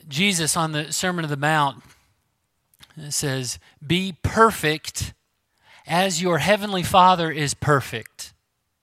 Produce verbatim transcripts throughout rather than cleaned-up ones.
Jesus on the Sermon on the Mount says, "Be perfect as your heavenly Father is perfect."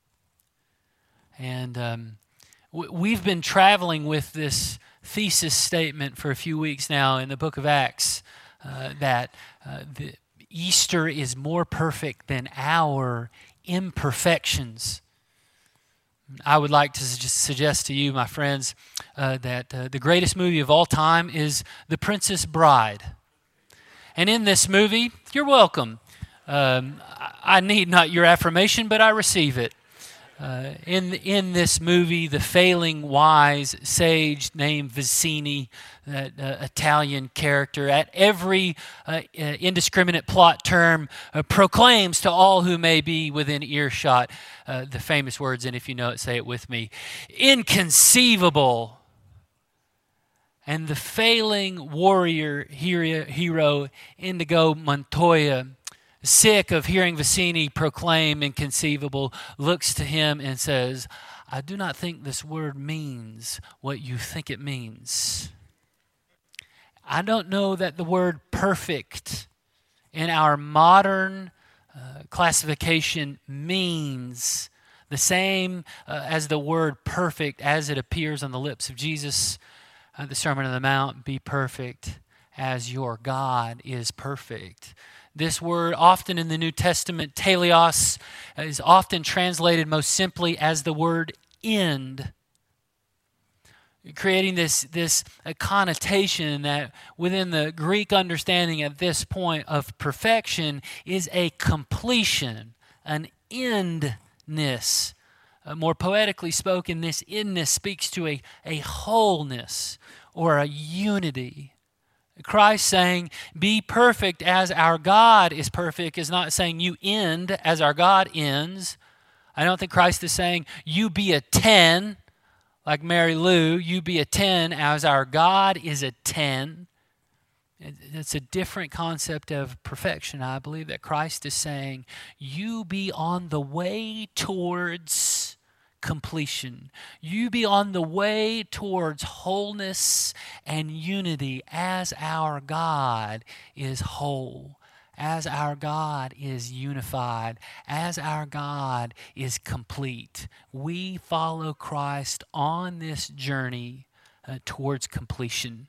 And um, w- we've been traveling with this thesis statement for a few weeks now in the book of Acts, uh, that uh, the Easter is more perfect than our imperfections. I would like to su- suggest to you, my friends, uh, that uh, the greatest movie of all time is The Princess Bride. And in this movie, you're welcome. Um, I I need not your affirmation, but I receive it. Uh, in in this movie, the failing wise sage named Vicini, that uh, Italian character, at every uh, uh, indiscriminate plot term, uh, proclaims to all who may be within earshot uh, the famous words, and if you know it, say it with me: inconceivable. And the failing warrior hero, hero Indigo Montoya, sick of hearing Vicini proclaim inconceivable, looks to him and says, "I do not think this word means what you think it means." I don't know that the word perfect in our modern uh, classification means the same uh, as the word perfect as it appears on the lips of Jesus. Uh, the Sermon on the Mount, "Be perfect as your God is perfect." This word, often in the New Testament, teleos, is often translated most simply as the word end, creating this, this uh, connotation that within the Greek understanding at this point of perfection is a completion, an endness. Uh, more poetically spoken, this endness speaks to a, a wholeness or a unity. Christ saying, "Be perfect as our God is perfect," is not saying you end as our God ends. I don't think Christ is saying, "You be a ten, like Mary Lou, you be a ten as our God is a ten." It's a different concept of perfection. I believe that Christ is saying, you be on the way towards completion. You be on the way towards wholeness and unity as our God is whole, as our God is unified, as our God is complete. We follow Christ on this journey uh, towards completion.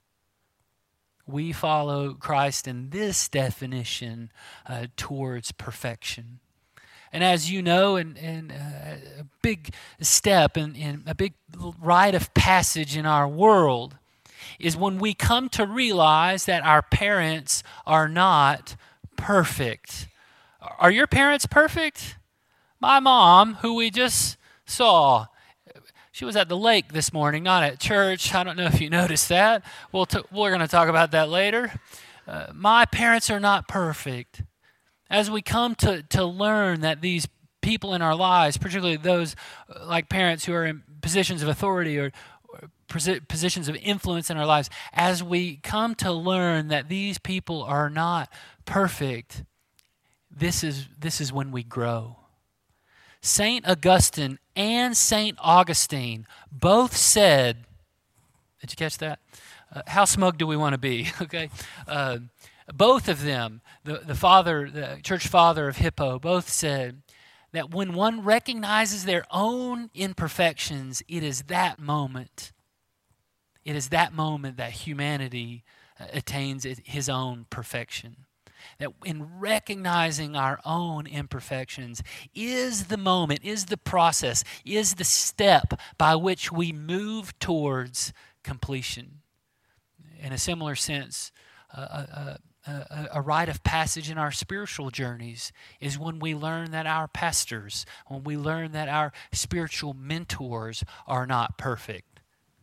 We follow Christ in this definition uh, towards perfection. And as you know, and, and uh, a big step and in, in a big rite of passage in our world is when we come to realize that our parents are not perfect. Are your parents perfect? My mom, who we just saw, she was at the lake this morning, not at church. I don't know if you noticed that. We'll t- we're going to talk about that later. Uh, my parents are not perfect. As we come to, to learn that these people in our lives, particularly those uh, like parents who are in positions of authority or, or posi- positions of influence in our lives, as we come to learn that these people are not perfect, this is this is when we grow. Saint Augustine and Saint Augustine both said, did you catch that? Uh, how smug do we want to be? Okay. Uh, both of them, the, the father, the church father of Hippo, both said that when one recognizes their own imperfections, it is that moment, it is that moment that humanity uh, attains his own perfection. That in recognizing our own imperfections is the moment, is the process, is the step by which we move towards completion. In a similar sense, uh, uh, uh, a rite of passage in our spiritual journeys is when we learn that our pastors, when we learn that our spiritual mentors are not perfect.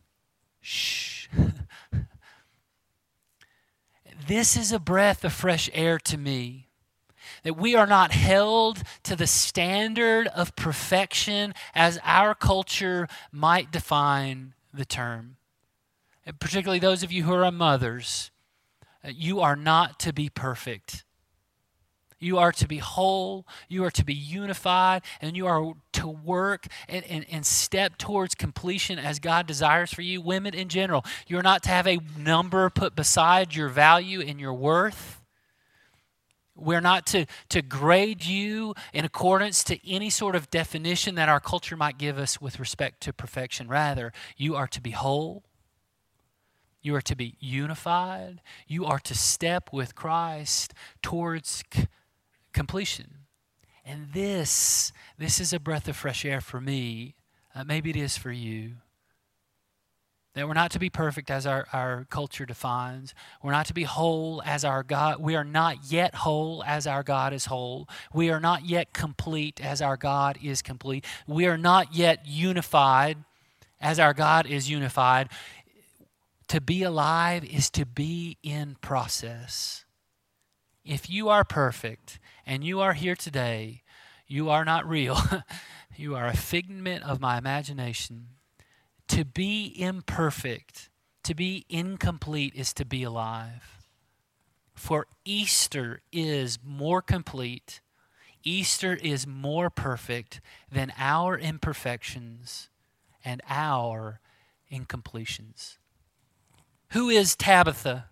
Shh. This is a breath of fresh air to me, that we are not held to the standard of perfection as our culture might define the term. And particularly those of you who are mothers, you are not to be perfect. You are to be whole, you are to be unified, and you are to work and, and, and step towards completion as God desires for you. Women in general, you're not to have a number put beside your value and your worth. We're not to, to grade you in accordance to any sort of definition that our culture might give us with respect to perfection. Rather, you are to be whole. You are to be unified. You are to step with Christ towards c- completion. And this, this is a breath of fresh air for me. Uh, maybe it is for you. That we're not to be perfect as our, our culture defines. We're not to be whole as our God. We are not yet whole as our God is whole. We are not yet complete as our God is complete. We are not yet unified as our God is unified. To be alive is to be in process. If you are perfect and you are here today, you are not real. You are a figment of my imagination. To be imperfect, to be incomplete is to be alive. For Easter is more complete. Easter is more perfect than our imperfections and our incompletions. Who is Tabitha?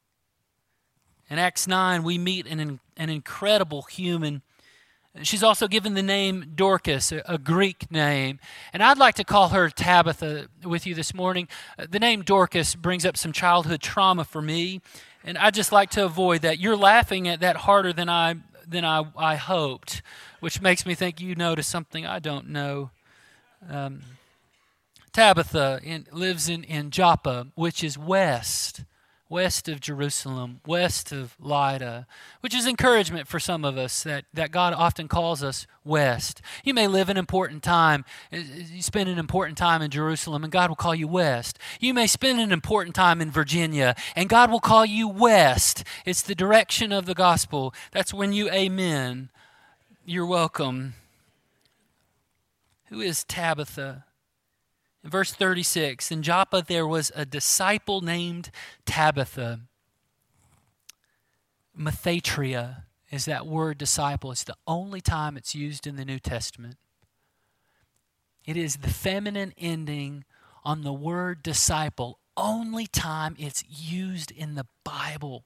In Acts nine, we meet an, an incredible human. She's also given the name Dorcas, a, a Greek name. And I'd like to call her Tabitha with you this morning. Uh, the name Dorcas brings up some childhood trauma for me. And I'd just like to avoid that. You're laughing at that harder than I than I, I hoped, which makes me think you noticed something I don't know. Um, Tabitha in, lives in, in Joppa, which is west, west of Jerusalem, west of Lydda, which is encouragement for some of us that, that God often calls us west. You may live an important time, you spend an important time in Jerusalem, and God will call you west. You may spend an important time in Virginia, and God will call you west. It's the direction of the gospel. That's when you amen. You're welcome. Who is Tabitha? In verse thirty-six, in Joppa there was a disciple named Tabitha. Mathatria is that word disciple. It's the only time it's used in the New Testament. It is the feminine ending on the word disciple. Only time it's used in the Bible.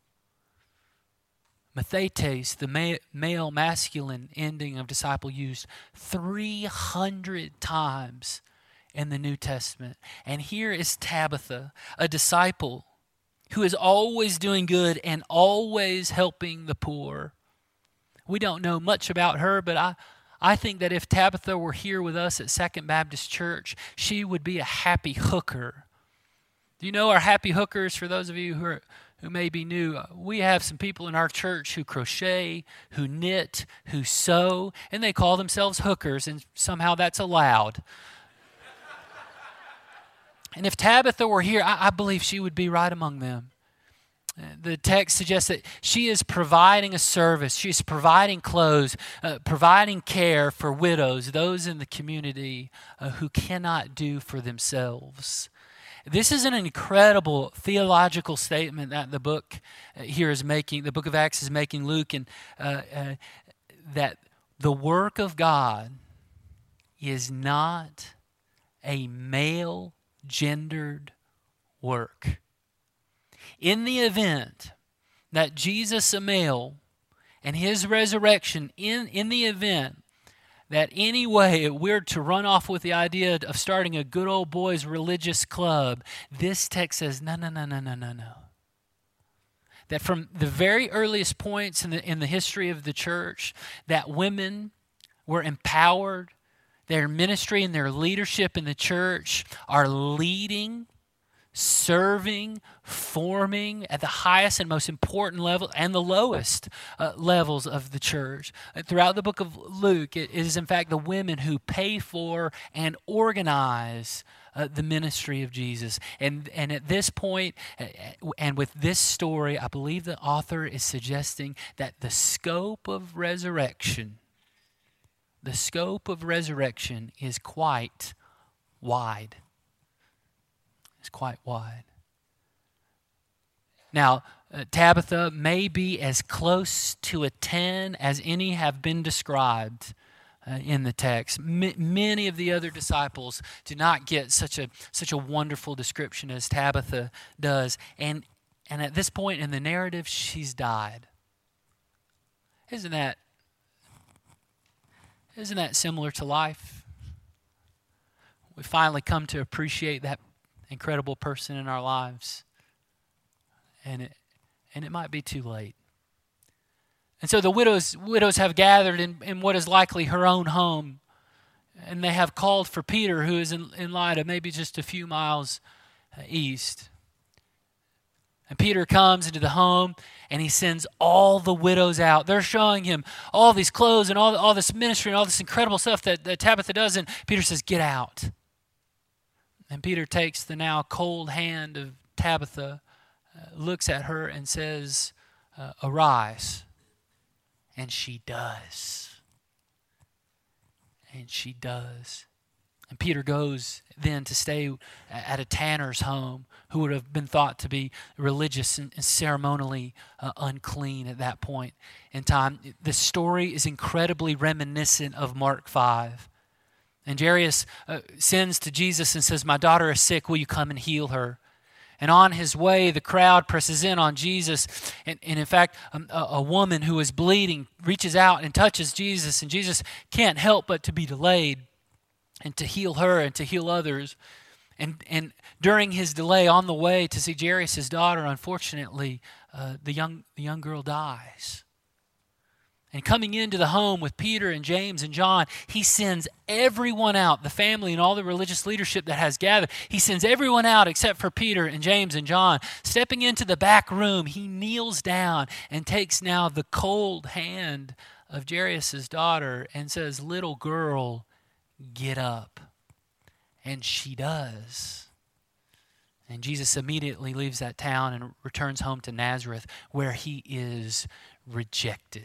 Mathetes, the ma- male masculine ending of disciple, used three hundred times in the New Testament. And here is Tabitha, a disciple who is always doing good and always helping the poor. We don't know much about her, but I, I think that if Tabitha were here with us at Second Baptist Church, she would be a happy hooker. Do you know our happy hookers? For those of you who are who may be new, we have some people in our church who crochet, who knit, who sew, and they call themselves hookers, and somehow that's allowed. And if Tabitha were here, I, I believe she would be right among them. The text suggests that she is providing a service. She's providing clothes, uh, providing care for widows, those in the community uh, who cannot do for themselves. This is an incredible theological statement that the book uh, here is making, the book of Acts is making, Luke, and uh, uh, that the work of God is not a male gendered work. In the event that Jesus, a male, and his resurrection, in, in the event that anyway we're to run off with the idea of starting a good old boys religious club, this text says, no, no, no, no, no, no, no. That from the very earliest points in the, in the history of the church, that women were empowered. Their ministry and their leadership in the church are leading, serving, forming at the highest and most important level and the lowest uh, levels of the church. Uh, throughout the book of Luke, it is in fact the women who pay for and organize uh, the ministry of Jesus. And, and at this point, uh, and with this story, I believe the author is suggesting that the scope of resurrection The scope of resurrection is quite wide. It's quite wide. Now, uh, Tabitha may be as close to a ten as any have been described uh, in the text. M- many of the other disciples do not get such a such a wonderful description as Tabitha does. And and at this point in the narrative, she's died. Isn't that isn't that similar to life? We finally come to appreciate that incredible person in our lives, and it and it might be too late. And so the widows widows have gathered in, in what is likely her own home, and they have called for Peter, who is in, in Lydda, maybe just a few miles uh, east. And Peter comes into the home, and he sends all the widows out. They're showing him all these clothes and all, all this ministry and all this incredible stuff that, that Tabitha does, and Peter says, "Get out." And Peter takes the now cold hand of Tabitha, uh, looks at her and says, uh, "Arise." And she does. And she does. And Peter goes then to stay at a tanner's home who would have been thought to be religious and ceremonially uh, unclean at that point in time. The story is incredibly reminiscent of Mark five. And Jairus uh, sends to Jesus and says, "My daughter is sick, will you come and heal her?" And on his way, the crowd presses in on Jesus. And, and in fact, a, a woman who is bleeding reaches out and touches Jesus. And Jesus can't help but to be delayed and to heal her and to heal others. And, and during his delay on the way to see Jairus' daughter, unfortunately, uh, the young, the young girl dies. And coming into the home with Peter and James and John, he sends everyone out, the family and all the religious leadership that has gathered. He sends everyone out except for Peter and James and John. Stepping into the back room, he kneels down and takes now the cold hand of Jairus' daughter and says, "Little girl, get up." And she does. And Jesus immediately leaves that town and returns home to Nazareth, where he is rejected.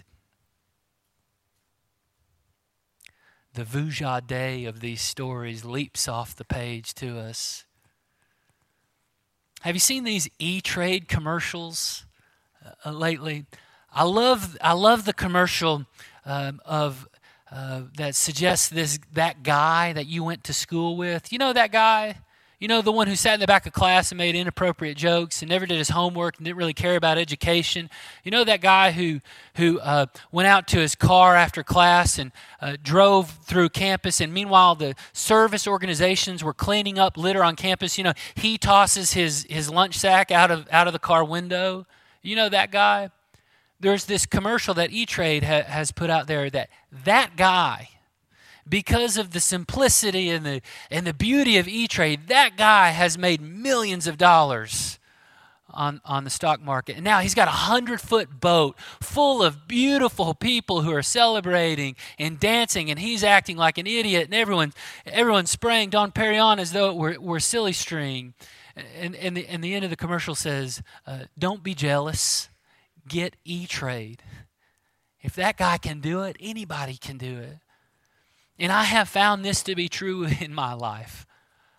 The vujade of these stories leaps off the page to us. Have you seen these E-Trade commercials uh, lately? I love I love the commercial um, of uh, that suggests this that guy that you went to school with. You know that guy? You know, the one who sat in the back of class and made inappropriate jokes and never did his homework and didn't really care about education. You know that guy who who uh, went out to his car after class and uh, drove through campus, and meanwhile the service organizations were cleaning up litter on campus. You know, he tosses his, his lunch sack out of out of the car window. You know that guy? There's this commercial that E-Trade ha- has put out there that that guy, because of the simplicity and the and the beauty of E-Trade, that guy has made millions of dollars on, on the stock market. And now he's got a hundred-foot boat full of beautiful people who are celebrating and dancing, and he's acting like an idiot, and everyone everyone's spraying Dom Perignon as though it were, were silly string. And, and, the, and the end of the commercial says, uh, "Don't be jealous, get E-Trade. If that guy can do it, anybody can do it." And I have found this to be true in my life.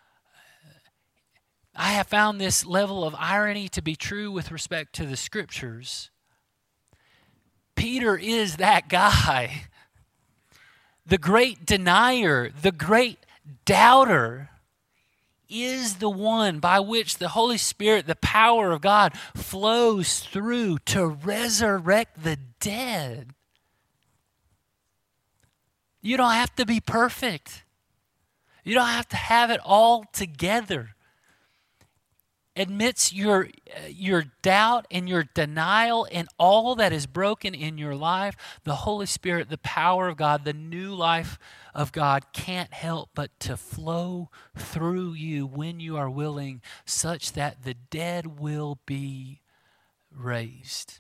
I have found this level of irony to be true with respect to the Scriptures. Peter is that guy. The great denier, the great doubter, is the one by which the Holy Spirit, the power of God, flows through to resurrect the dead. You don't have to be perfect. You don't have to have it all together. Admits your, your doubt and your denial and all that is broken in your life. The Holy Spirit, the power of God, the new life of God can't help but to flow through you when you are willing, such that the dead will be raised.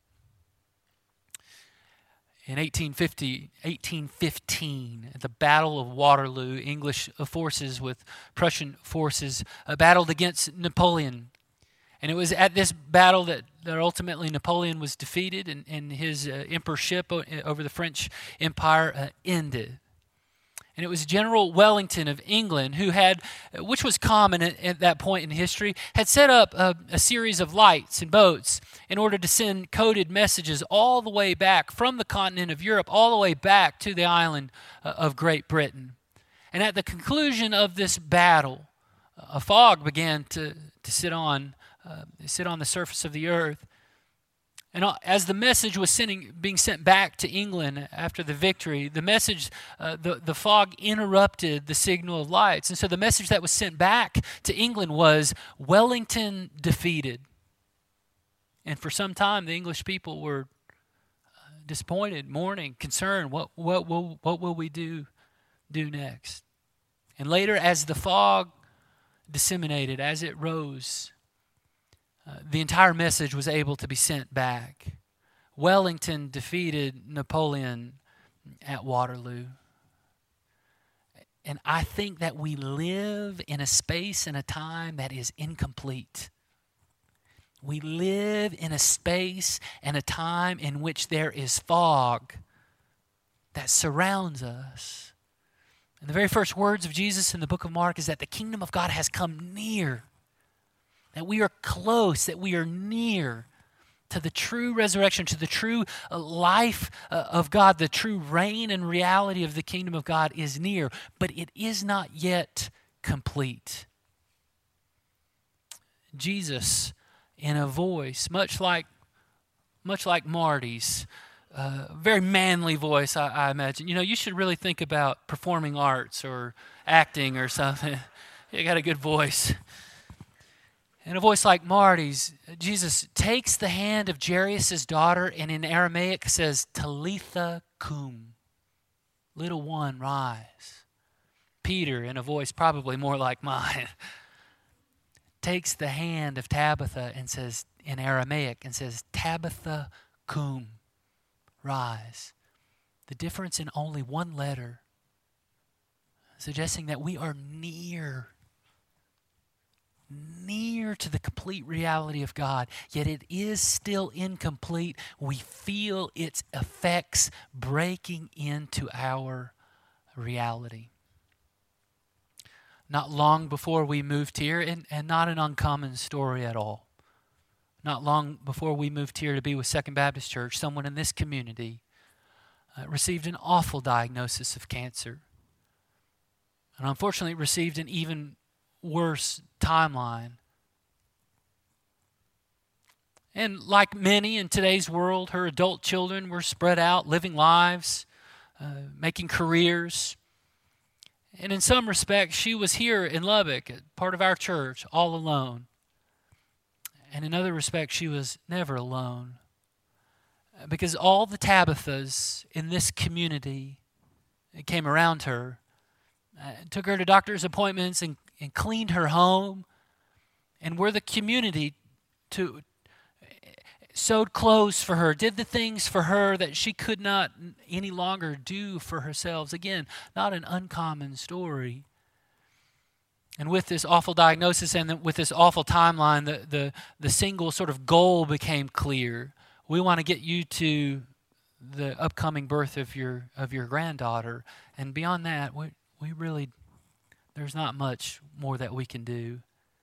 In eighteen fifty, eighteen fifteen, at the Battle of Waterloo, English forces with Prussian forces uh, battled against Napoleon. And it was at this battle that, that ultimately Napoleon was defeated, and, and his uh, emperorship over the French Empire uh, ended. And it was General Wellington of England who had, which was common at, at that point in history, had set up a, a series of lights and boats in order to send coded messages all the way back from the continent of Europe, all the way back to the island uh, of Great Britain. And at the conclusion of this battle, a fog began to, to sit on, uh, sit on the surface of the earth. And as the message was sending, being sent back to England after the victory, the message, uh, the, the fog interrupted the signal of lights. And so the message that was sent back to England was, Wellington defeated. And for some time, the English people were uh, disappointed, mourning, concerned. What, what, will, what will we do, do next? And later, as the fog disseminated, as it rose, Uh, the entire message was able to be sent back. Wellington defeated Napoleon at Waterloo. And I think that we live in a space and a time that is incomplete. We live in a space and a time in which there is fog that surrounds us. And the very first words of Jesus in the book of Mark is that the kingdom of God has come near. That we are close, that we are near to the true resurrection, to the true life of God, the true reign and reality of the kingdom of God is near, but it is not yet complete. Jesus, in a voice, much like, much like Marty's, uh, very manly voice, I, I imagine. You know, you should really think about performing arts or acting or something. You got a good voice. In a voice like Marty's, Jesus takes the hand of Jairus' daughter and in Aramaic says, Talitha cum, little one, rise. Peter, in a voice probably more like mine, takes the hand of Tabitha and says, in Aramaic, and says, Tabitha cum, rise. The difference in only one letter, suggesting that we are near near to the complete reality of God, yet it is still incomplete. We feel its effects breaking into our reality. Not long before we moved here, and, and not an uncommon story at all, not long before we moved here to be with Second Baptist Church, someone in this community uh, received an awful diagnosis of cancer. And unfortunately received an even worse timeline. And like many in today's world, her adult children were spread out, living lives, uh, making careers. And in some respects, she was here in Lubbock, part of our church, all alone. And in other respects, she was never alone. Because all the Tabithas in this community came around her, uh, took her to doctor's appointments and and cleaned her home, and were the community to sewed clothes for her, did the things for her that she could not any longer do for herself. Again, not an uncommon story. And with this awful diagnosis and with this awful timeline, the, the, the single sort of goal became clear. We want to get you to the upcoming birth of your of your granddaughter. And beyond that, we, we really there's not much more that we can do.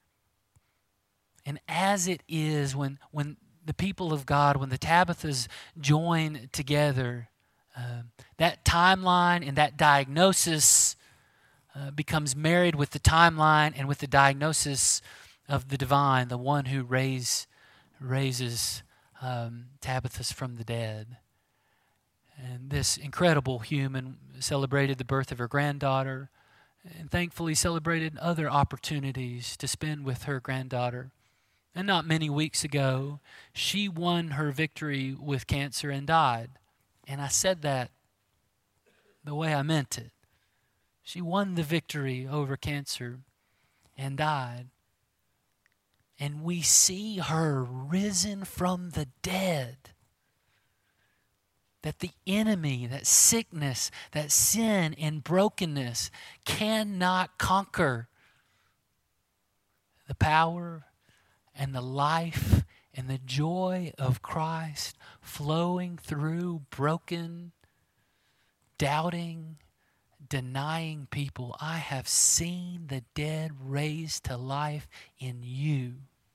And as it is, when when the people of God, when the Tabithas join together, uh, that timeline and that diagnosis uh, becomes married with the timeline and with the diagnosis of the divine, the one who raise, raises um, Tabithas from the dead. And this incredible human celebrated the birth of her granddaughter, and thankfully celebrated other opportunities to spend with her granddaughter. And not many weeks ago, she won her victory with cancer and died. And I said that the way I meant it. She won the victory over cancer and died. And we see her risen from the dead. That the enemy, that sickness, that sin and brokenness cannot conquer. The power and the life and the joy of Christ flowing through broken, doubting, denying people, I have seen the dead raised to life in you.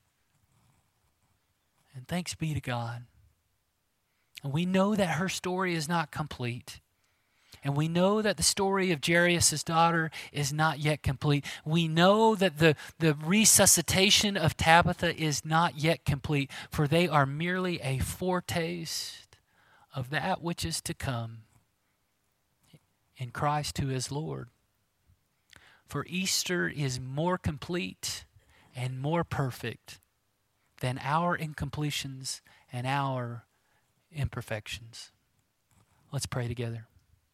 And thanks be to God. And we know that her story is not complete. And we know that the story of Jairus' daughter is not yet complete. We know that the, the resuscitation of Tabitha is not yet complete, for they are merely a foretaste of that which is to come in Christ who is Lord. For Easter is more complete and more perfect than our incompletions and our imperfections. Let's pray together.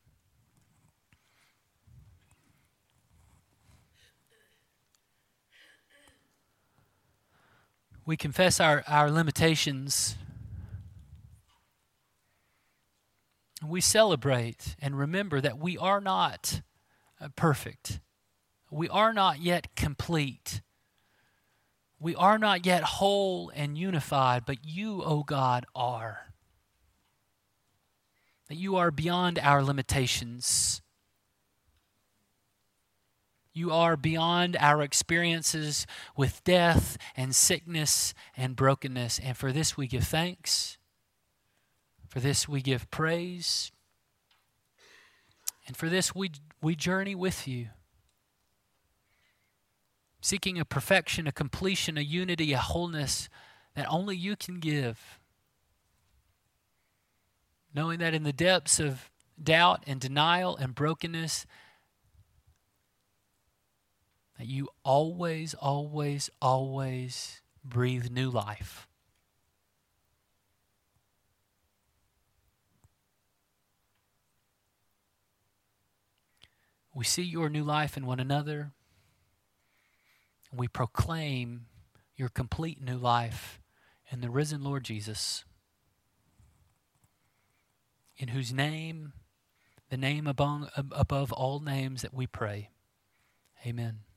We confess our, our limitations. We celebrate and remember that we are not uh, perfect. We are not yet complete. We are not yet whole and unified, but you, O God, are. That you are beyond our limitations. You are beyond our experiences with death and sickness and brokenness. And for this we give thanks. For this we give praise. And for this we, we journey with you. Seeking a perfection, a completion, a unity, a wholeness that only you can give. Knowing that in the depths of doubt and denial and brokenness, that you always, always, always breathe new life. We see your new life in one another. And we proclaim your complete new life in the risen Lord Jesus, in whose name, the name above, above all names that we pray. Amen.